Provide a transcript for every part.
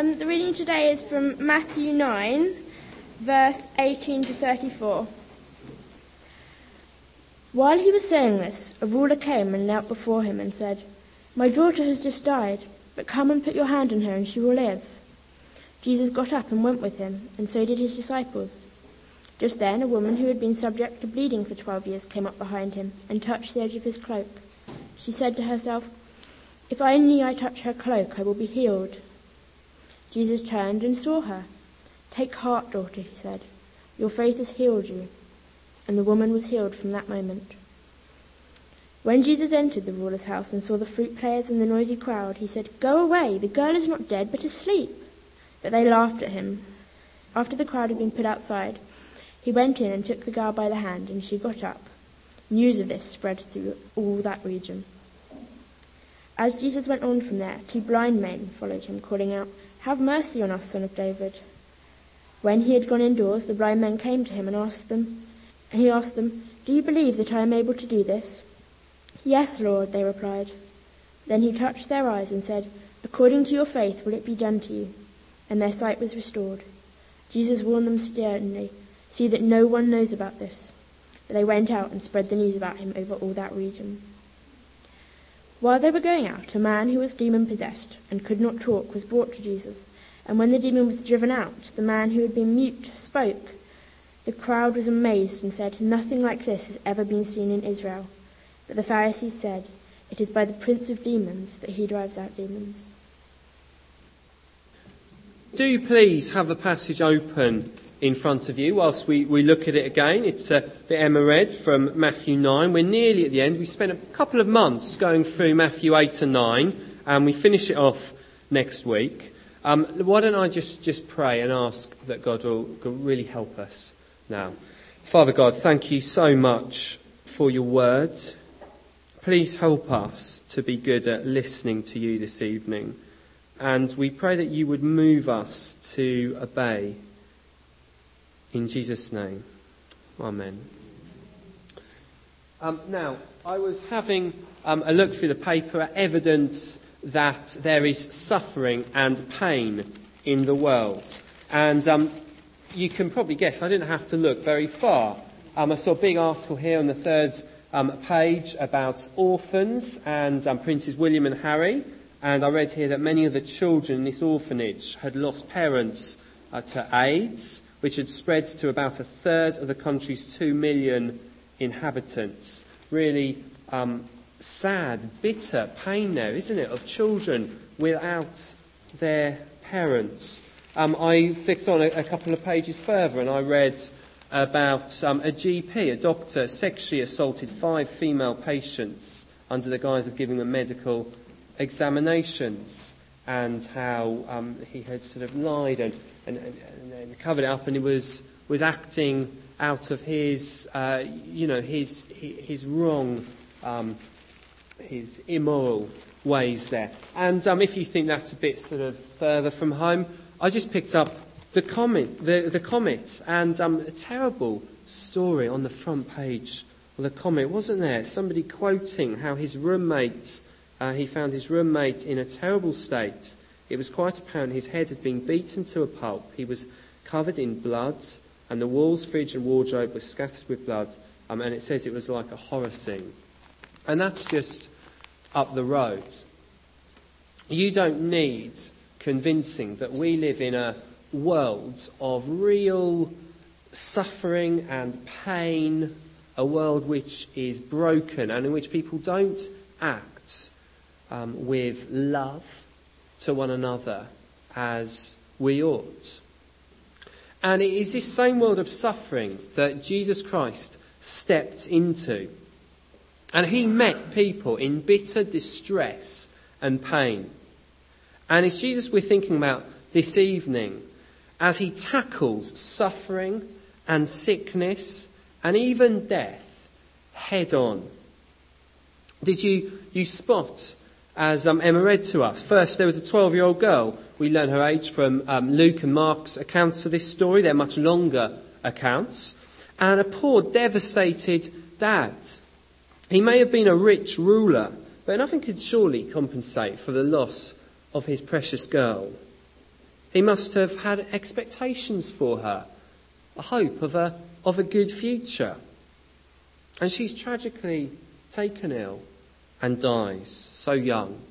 The reading today is from Matthew 9, verse 18 to 34. While he was saying this, a ruler came and knelt before him and said, "My daughter has just died, but come and put your hand on her and she will live." Jesus got up and went with him, and so did his disciples. Just then, a woman who had been subject to bleeding for 12 years came up behind him and touched the edge of his cloak. She said to herself, "If only I touch her cloak, I will be healed." Jesus turned and saw her. "Take heart, daughter," he said. "Your faith has healed you." And the woman was healed from that moment. When Jesus entered the ruler's house and saw the flute players and the noisy crowd, he said, "Go away, the girl is not dead but asleep." But they laughed at him. After the crowd had been put outside, he went in and took the girl by the hand, and she got up. News of this spread through all that region. As Jesus went on from there, 2 blind men followed him, calling out, "Have mercy on us, Son of David." When he had gone indoors, the blind men came to him and he asked them, "Do you believe that I am able to do this?" "Yes, Lord," they replied. Then he touched their eyes and said, "According to your faith will it be done to you." And their sight was restored. Jesus warned them sternly, "See that no one knows about this." But they went out and spread the news about him over all that region. While they were going out, a man who was demon-possessed and could not talk was brought to Jesus. And when the demon was driven out, the man who had been mute spoke. The crowd was amazed and said, "Nothing like this has ever been seen in Israel." But the Pharisees said, "It is by the prince of demons that he drives out demons." Do please have the passage open in front of you whilst we look at it again. It's the Emma read from Matthew 9. We're nearly at the end. We spent a couple of months going through Matthew 8 and 9, and we finish it off next week. Why don't I just pray and ask that God will really help us now. Father God, thank you so much for your word. Please help us to be good at listening to you this evening. And we pray that you would move us to obey. In Jesus' name. Amen. Now, I was having a look through the paper at evidence that there is suffering and pain in the world. And you can probably guess, I didn't have to look very far. I saw a big article here on the third page about orphans and Princes William and Harry. And I read here that many of the children in this orphanage had lost parents to AIDS, which had spread to about a third of the country's 2 million inhabitants. Really sad, bitter pain there, isn't it, of children without their parents. I flicked on a couple of pages further and I read about a GP, a doctor, sexually assaulted 5 female patients under the guise of giving them medical examinations, and how he had sort of lied and covered it up, and he was acting out of his wrong, his immoral ways there. And if you think that's a bit sort of further from home, I just picked up the Comet, and a terrible story on the front page of the Comet, wasn't there? Somebody quoting how his roommate, he found his roommate in a terrible state. It was quite apparent his head had been beaten to a pulp. He was covered in blood, and the walls, fridge and wardrobe were scattered with blood. And it says it was like a horror scene. And that's just up the road. You don't need convincing that we live in a world of real suffering and pain, a world which is broken and in which people don't act with love to one another as we ought. And it is this same world of suffering that Jesus Christ stepped into. And he met people in bitter distress and pain. And it's Jesus we're thinking about this evening as he tackles suffering and sickness and even death head on. Did you spot, as Emma read to us, first there was a 12-year-old girl. We learn her age from Luke and Mark's accounts of this story. They're much longer accounts. And a poor, devastated dad. He may have been a rich ruler, but nothing could surely compensate for the loss of his precious girl. He must have had expectations for her, a hope of a good future. And she's tragically taken ill and dies so young.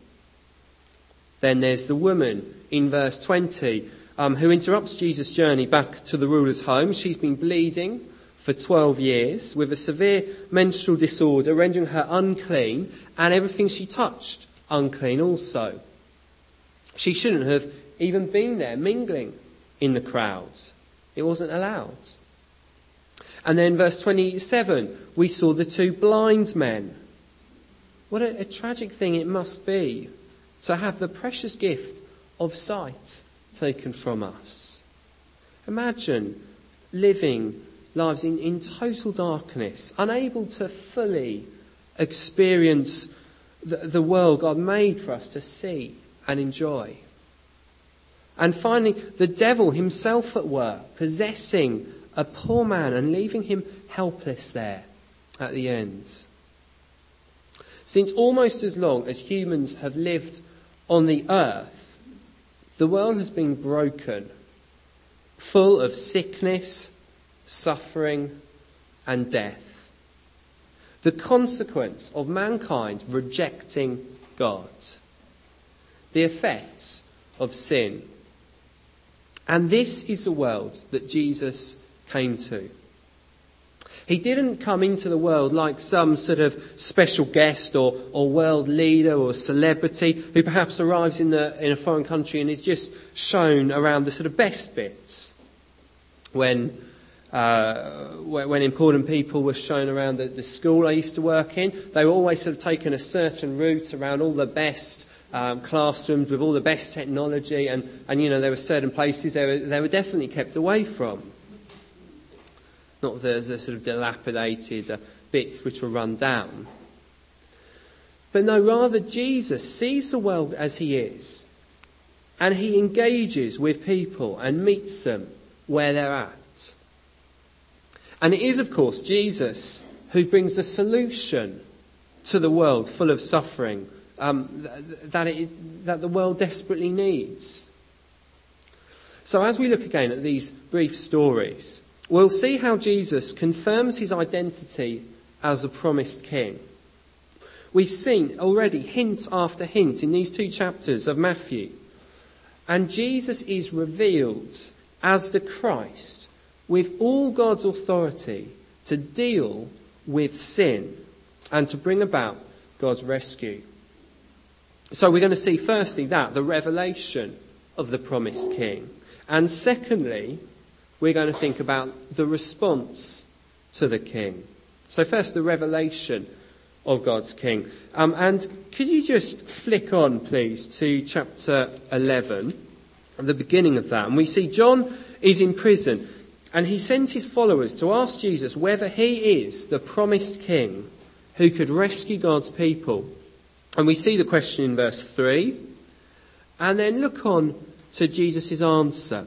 Then there's the woman in verse 20 who interrupts Jesus' journey back to the ruler's home. She's been bleeding for 12 years with a severe menstrual disorder, rendering her unclean, and everything she touched unclean also. She shouldn't have even been there mingling in the crowd. It wasn't allowed. And then verse 27, we saw the two blind men. What a tragic thing it must be to have the precious gift of sight taken from us. Imagine living lives in total darkness, unable to fully experience the world God made for us to see and enjoy. And finally, the devil himself at work, possessing a poor man and leaving him helpless there at the end. Since almost as long as humans have lived on the earth, the world has been broken, full of sickness, suffering, and death. The consequence of mankind rejecting God. The effects of sin. And this is the world that Jesus came to. He didn't come into the world like some sort of special guest or world leader or celebrity who perhaps arrives in a foreign country and is just shown around the sort of best bits. When important people were shown around the school I used to work in, they were always sort of taken a certain route around all the best classrooms with all the best technology, and there were certain places they were definitely kept away from. Not the sort of dilapidated bits which were run down. But no, rather Jesus sees the world as he is, and he engages with people and meets them where they're at. And it is, of course, Jesus who brings the solution to the world full of suffering that the world desperately needs. So as we look again at these brief stories, we'll see how Jesus confirms his identity as the promised king. We've seen already hint after hint in these 2 chapters of Matthew. And Jesus is revealed as the Christ with all God's authority to deal with sin and to bring about God's rescue. So we're going to see firstly the revelation of the promised king. And secondly, we're going to think about the response to the king. So first, the revelation of God's king. And could you just flick on, please, to chapter 11, at the beginning of that. And we see John is in prison, and he sends his followers to ask Jesus whether he is the promised king who could rescue God's people. And we see the question in verse 3. And then look on to Jesus' answer.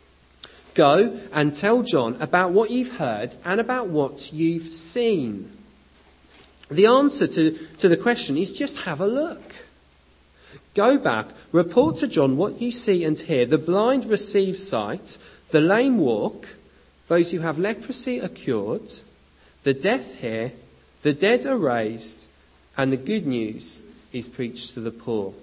Go and tell John about what you've heard and about what you've seen. The answer to the question is just have a look. Go back, report to John what you see and hear. The blind receive sight, the lame walk, those who have leprosy are cured, the deaf hear, the dead are raised, and the good news is preached to the poor.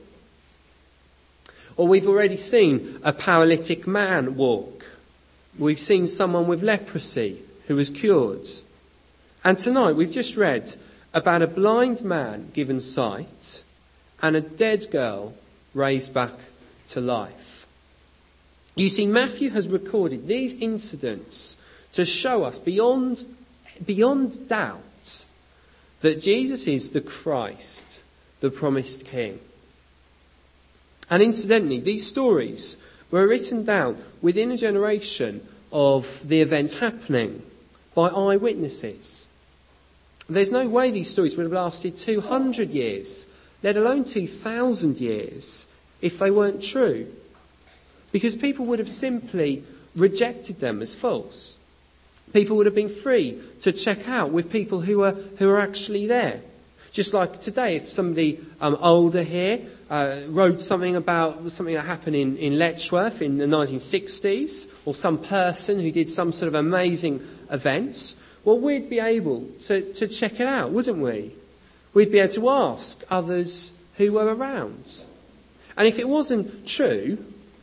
Or we've already seen a paralytic man walk. We've seen someone with leprosy who was cured. And tonight we've just read about a blind man given sight and a dead girl raised back to life. You see, Matthew has recorded these incidents to show us beyond doubt that Jesus is the Christ, the promised king. And incidentally, these stories were written down within a generation of the events happening by eyewitnesses. There's no way these stories would have lasted 200 years, let alone 2,000 years, if they weren't true. Because people would have simply rejected them as false. People would have been free to check out with people who are actually there. Just like today, if somebody older here wrote something about something that happened in Letchworth in the 1960s, or some person who did some sort of amazing events, well, we'd be able to check it out, wouldn't we? We'd be able to ask others who were around. And if it wasn't true,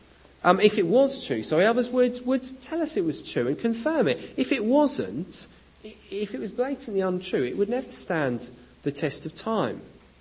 others would tell us it was true and confirm it. If it wasn't, if it was blatantly untrue, it would never stand the test of time.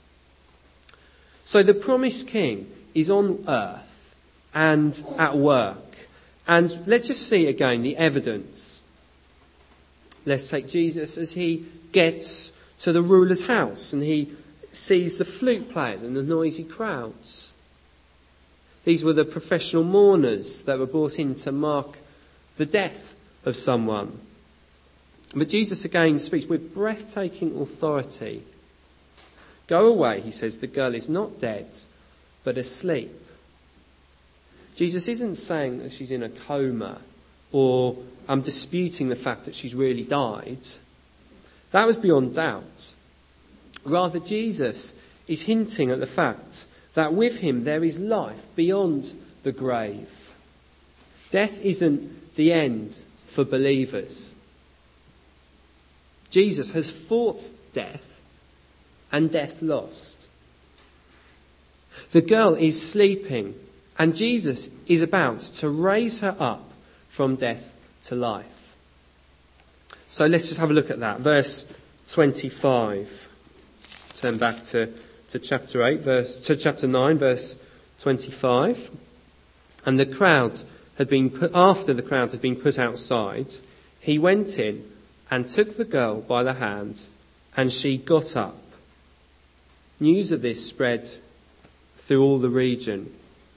So the promised king is on earth and at work. And let's just see again the evidence. Let's take Jesus as he gets to the ruler's house and he sees the flute players and the noisy crowds. These were the professional mourners that were brought in to mark the death of someone. But Jesus again speaks with breathtaking authority. Go away, he says, the girl is not dead, but asleep. Jesus isn't saying that she's in a coma or disputing the fact that she's really died. That was beyond doubt. Rather, Jesus is hinting at the fact that with him there is life beyond the grave. Death isn't the end for believers. Jesus has fought death and death lost. The girl is sleeping and Jesus is about to raise her up from death to life. So let's just have a look at that. Verse 25. Turn back to chapter 8, chapter 9, verse 25. And the crowd had been after the crowd had been put outside, he went in and took the girl by the hand, and she got up. News of this spread through all the region.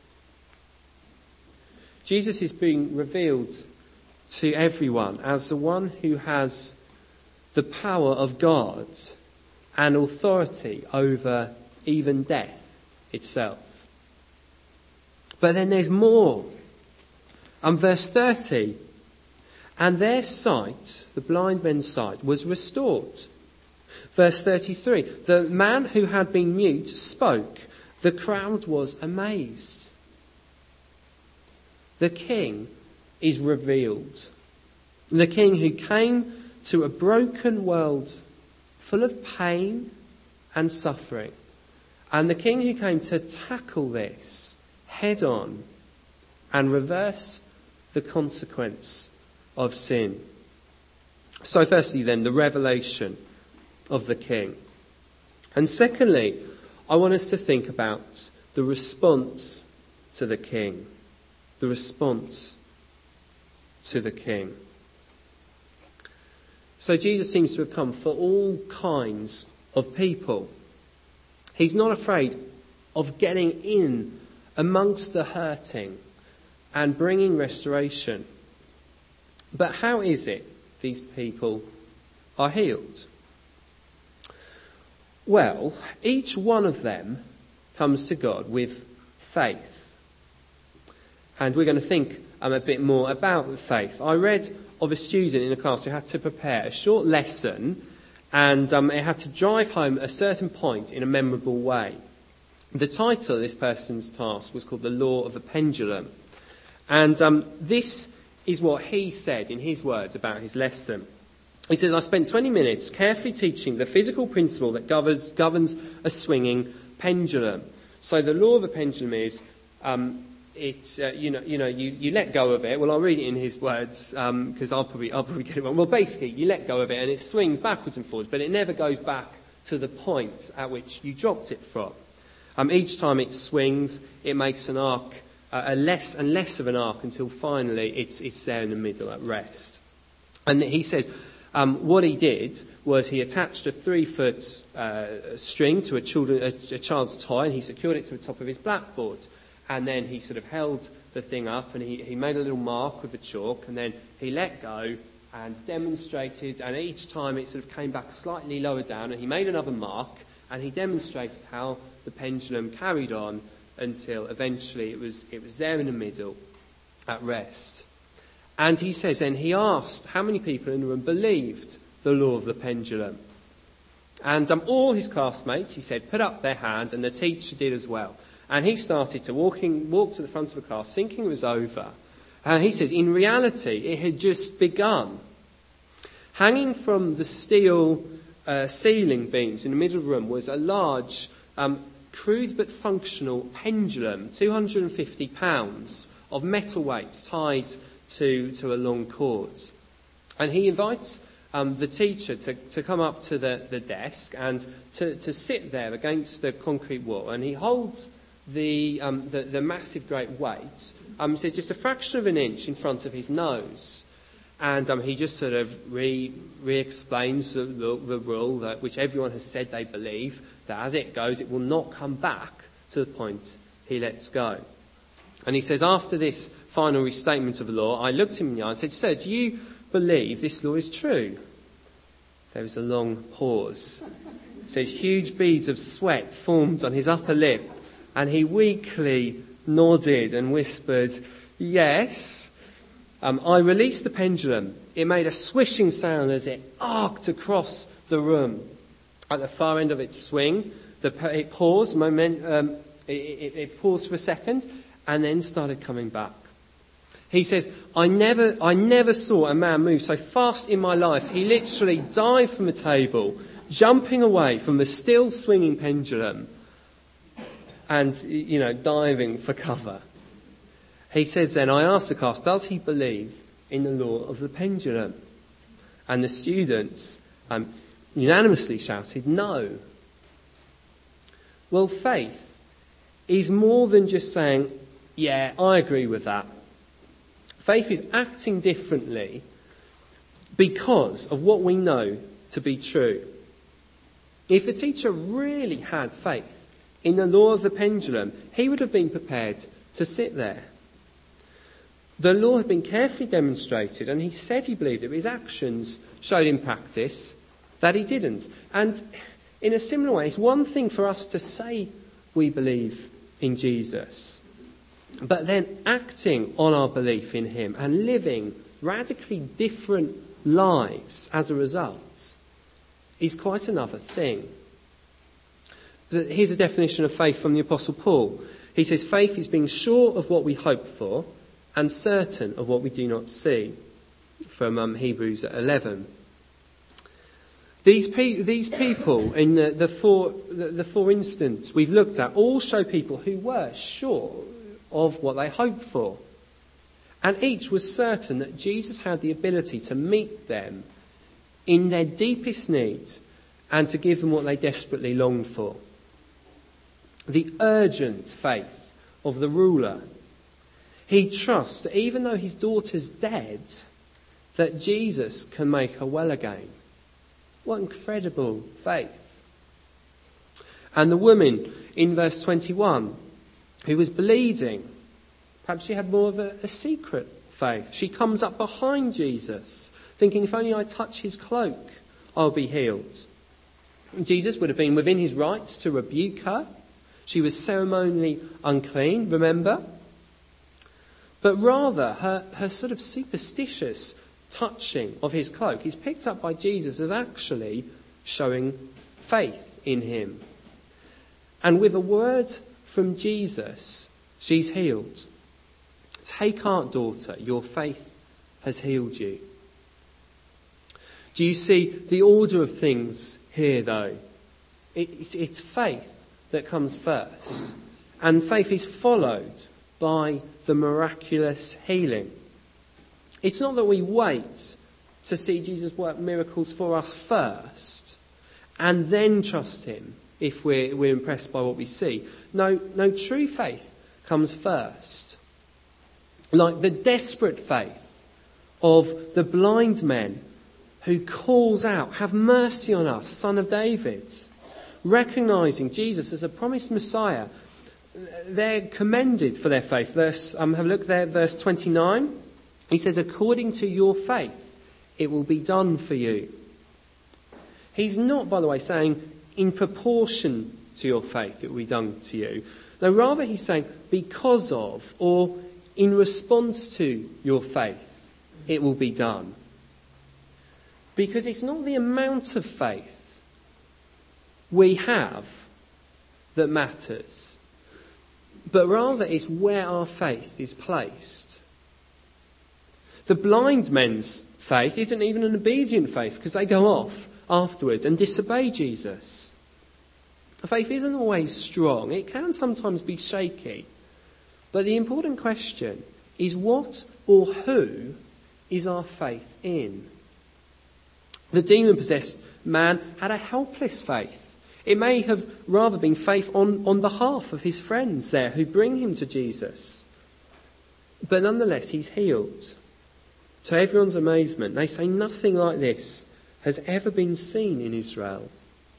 Jesus is being revealed to everyone as the one who has the power of God and authority over even death itself. But then there's more. Verse 30. And their sight, the blind men's sight, was restored. Verse 33. The man who had been mute spoke. The crowd was amazed. The king is revealed. The king who came to a broken world full of pain and suffering. And the king who came to tackle this head on and reverse the consequence of sin. So firstly then, the revelation of the king. And secondly, I want us to think about the response to the king. The response to the king. So Jesus seems to have come for all kinds of people. He's not afraid of getting in amongst the hurting and bringing restoration. But how is it these people are healed? Well, each one of them comes to God with faith. And we're going to think a bit more about faith. I read of a student in a class who had to prepare a short lesson and it had to drive home a certain point in a memorable way. The title of this person's task was called The Law of the Pendulum. And this is what he said in his words about his lesson. He said, I spent 20 minutes carefully teaching the physical principle that governs a swinging pendulum. So the law of the pendulum is, you let go of it. Well, I'll read it in his words because I'll probably get it wrong. Well, basically, you let go of it and it swings backwards and forwards, but it never goes back to the point at which you dropped it from. Each time it swings, it makes an arc, a less and less of an arc until finally it's there in the middle at rest. And he says what he did was he attached a 3-foot string to a child's toy and he secured it to the top of his blackboard. And then he sort of held the thing up and he made a little mark with the chalk and then he let go and demonstrated, and each time it sort of came back slightly lower down and he made another mark and he demonstrated how the pendulum carried on until eventually it was there in the middle at rest. And he says then he asked how many people in the room believed the law of the pendulum. And all his classmates, he said, put up their hand, and the teacher did as well. And he started to walk to the front of the class, thinking it was over. And he says, in reality, it had just begun. Hanging from the steel ceiling beams in the middle of the room was a large, crude but functional pendulum, 250 pounds of metal weights tied to a long cord. And he invites the teacher to come up to the desk and to sit there against the concrete wall. And he holds the massive great weight, says just a fraction of an inch in front of his nose. And he just sort of re-explains the rule that which everyone has said they believe, that as it goes, it will not come back to the point he lets go. And he says, after this final restatement of the law, I looked him in the eye and said, sir, do you believe this law is true? There was a long pause. It says, huge beads of sweat formed on his upper lip, and he weakly nodded and whispered, yes. I released the pendulum. It made a swishing sound as it arced across the room. At the far end of its swing, it paused. It paused for a second, and then started coming back. He says, I never saw a man move so fast in my life. He literally dived from the table, jumping away from the still swinging pendulum, and diving for cover. He says then, I asked the class, does he believe in the law of the pendulum? And the students unanimously shouted, no. Well, faith is more than just saying, yeah, I agree with that. Faith is acting differently because of what we know to be true. If the teacher really had faith in the law of the pendulum, he would have been prepared to sit there. The law had been carefully demonstrated, and he said he believed it, but his actions showed in practice that he didn't. And in a similar way, it's one thing for us to say we believe in Jesus, but then acting on our belief in him and living radically different lives as a result is quite another thing. Here's a definition of faith from the Apostle Paul. He says, faith is being sure of what we hope for and certain of what we do not see, from Hebrews 11. These people in the four instances we've looked at all show people who were sure of what they hoped for. And each was certain that Jesus had the ability to meet them in their deepest needs and to give them what they desperately longed for. The urgent faith of the ruler. He trusts that even though his daughter's dead, that Jesus can make her well again. What incredible faith. And the woman in verse 21, who was bleeding, perhaps she had more of a secret faith. She comes up behind Jesus, thinking, if only I touch his cloak, I'll be healed. Jesus would have been within his rights to rebuke her. She was ceremonially unclean, remember? But rather, her sort of superstitious touching of his cloak is picked up by Jesus as actually showing faith in him. And with a word from Jesus, she's healed. Take heart, daughter, your faith has healed you. Do you see the order of things here, though? It's faith that comes first. And faith is followed by the miraculous healing. It's not that we wait to see Jesus work miracles for us first and then trust him if we're impressed by what we see. No, true faith comes first. Like the desperate faith of the blind men who calls out, have mercy on us, Son of David. Recognising Jesus as a promised Messiah. They're commended for their faith. Have a look there, verse 29. He says, according to your faith, it will be done for you. He's not, by the way, saying in proportion to your faith it will be done to you. No, rather he's saying because of or in response to your faith, it will be done. Because it's not the amount of faith we have that matters, but rather it's where our faith is placed. The blind men's faith isn't even an obedient faith because they go off afterwards and disobey Jesus. Faith isn't always strong. It can sometimes be shaky. But the important question is what or who is our faith in? The demon-possessed man had a helpless faith. It may have rather been faith on behalf of his friends there who bring him to Jesus. But nonetheless, he's healed. To everyone's amazement, they say nothing like this has ever been seen in Israel.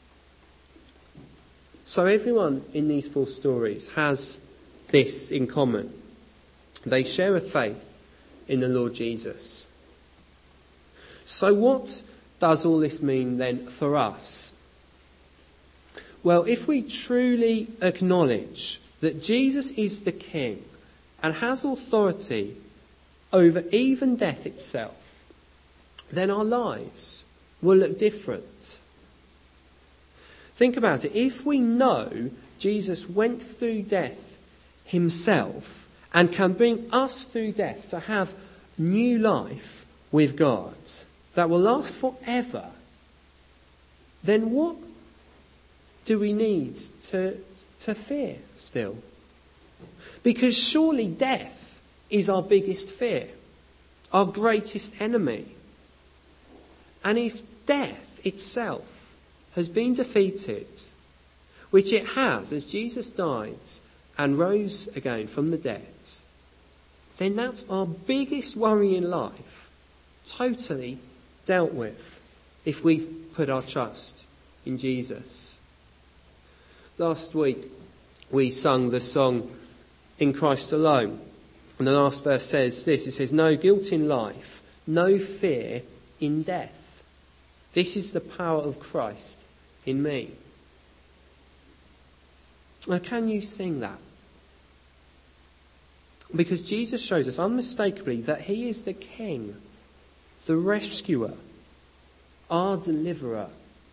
So everyone in these 4 stories has this in common. They share a faith in the Lord Jesus. So what does all this mean then for us? Well, if we truly acknowledge that Jesus is the King and has authority over even death itself, then our lives will look different. Think about it. If we know Jesus went through death himself and can bring us through death to have new life with God that will last forever, then what do we need to fear still? Because surely death is our biggest fear, our greatest enemy. And if death itself has been defeated, which it has as Jesus died and rose again from the dead, then that's our biggest worry in life, totally dealt with if we've put our trust in Jesus. Last week we sung the song In Christ Alone, and the last verse says this, it says, no guilt in life, no fear in death. This is the power of Christ in me. Now, can you sing that? Because Jesus shows us unmistakably that he is the King, the rescuer, our deliverer.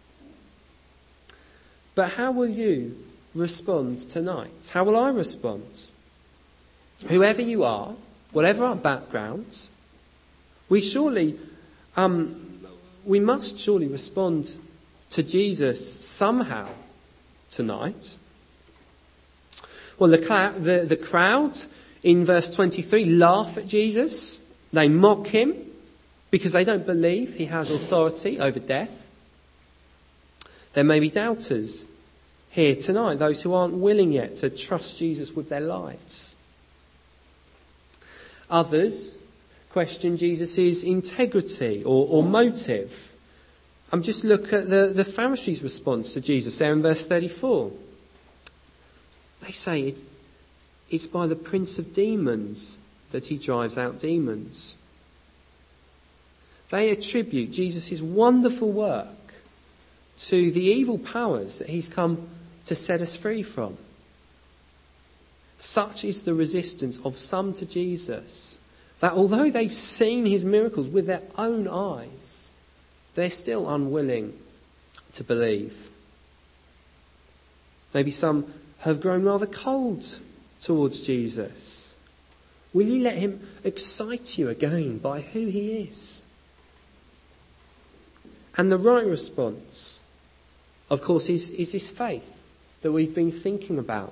But how will you respond tonight? How will I respond? Whoever you are, whatever our backgrounds, we must surely respond to Jesus somehow tonight. Well, the crowd in verse 23 laugh at Jesus. They mock him because they don't believe he has authority over death. There may be doubters here tonight, those who aren't willing yet to trust Jesus with their lives. Others question Jesus' integrity or motive. Just look at the Pharisees' response to Jesus there in verse 34. They say it's by the prince of demons that he drives out demons. They attribute Jesus' wonderful work to the evil powers that he's come to set us free from. Such is the resistance of some to Jesus, that although they've seen his miracles with their own eyes, they're still unwilling to believe. Maybe some have grown rather cold towards Jesus. Will you let him excite you again by who he is? And the right response, of course, is this faith that we've been thinking about.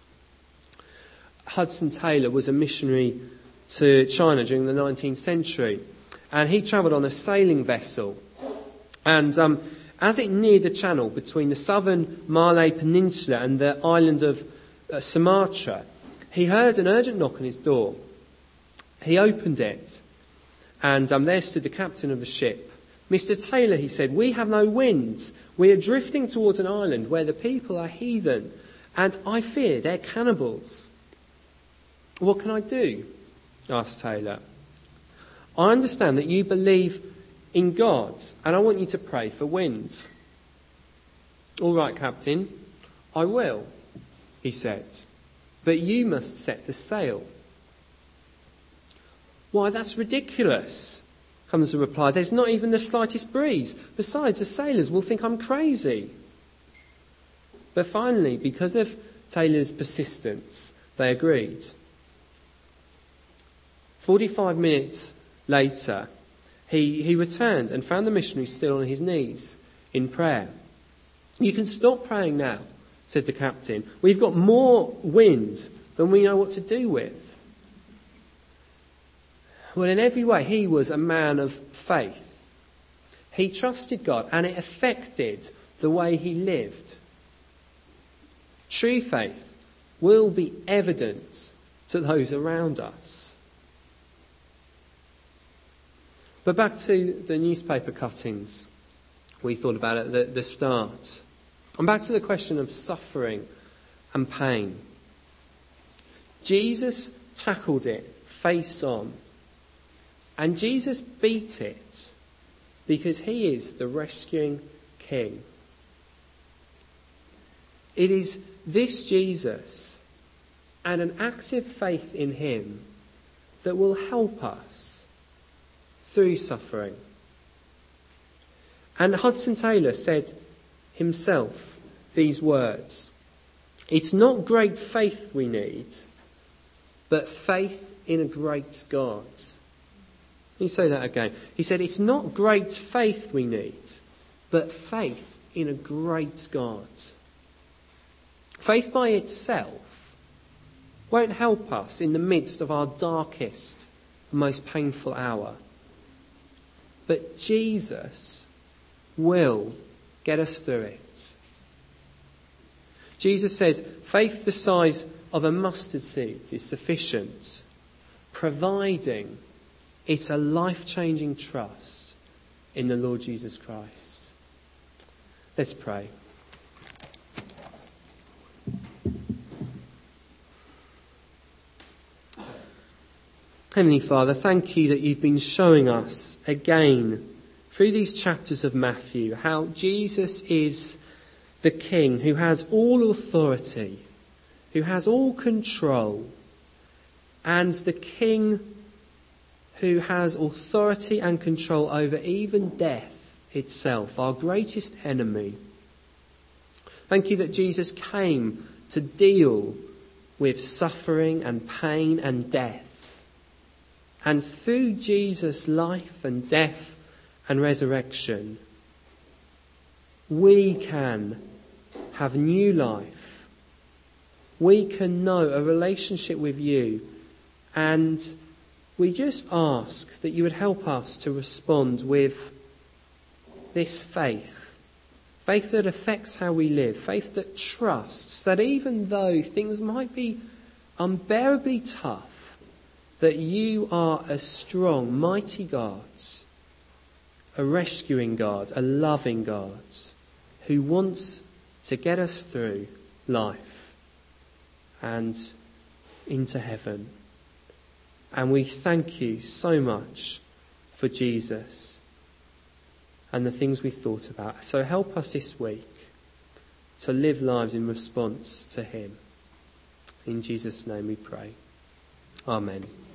Hudson Taylor was a missionary to China during the 19th century, and he travelled on a sailing vessel. And as it neared the channel between the southern Malay Peninsula and the island of Sumatra, he heard an urgent knock on his door. He opened it, and there stood the captain of the ship. Mr. Taylor, he said, we have no wind. We are drifting towards an island where the people are heathen, and I fear they're cannibals. What can I do? Asked Taylor. I understand that you believe in God, and I want you to pray for wind. All right, Captain, I will, he said, but you must set the sail. Why, that's ridiculous, comes the reply. There's not even the slightest breeze. Besides, the sailors will think I'm crazy. But finally, because of Taylor's persistence, they agreed. 45 minutes later, he returned and found the missionary still on his knees in prayer. "You can stop praying now," said the captain. "We've got more wind than we know what to do with." Well, in every way, he was a man of faith. He trusted God, and it affected the way he lived. True faith will be evident to those around us. But back to the newspaper cuttings we thought about at the start. And back to the question of suffering and pain. Jesus tackled it face on. And Jesus beat it because he is the rescuing King. It is this Jesus and an active faith in him that will help us through suffering. And Hudson Taylor said himself these words: "It's not great faith we need, but faith in a great God." Let me say that again. He said, "It's not great faith we need, but faith in a great God." Faith by itself won't help us in the midst of our darkest, most painful hour. But Jesus will get us through it. Jesus says faith the size of a mustard seed is sufficient, providing it's a life-changing trust in the Lord Jesus Christ. Let's pray. Heavenly Father, thank you that you've been showing us again through these chapters of Matthew how Jesus is the King who has all authority, who has all control, and the King who has authority and control over even death itself, our greatest enemy. Thank you that Jesus came to deal with suffering and pain and death. And through Jesus' life and death and resurrection, we can have new life. We can know a relationship with you. And we just ask that you would help us to respond with this faith. Faith that affects how we live. Faith that trusts that even though things might be unbearably tough, that you are a strong, mighty God, a rescuing God, a loving God, who wants to get us through life and into heaven. And we thank you so much for Jesus and the things we thought about. So help us this week to live lives in response to him. In Jesus' name we pray. Amen.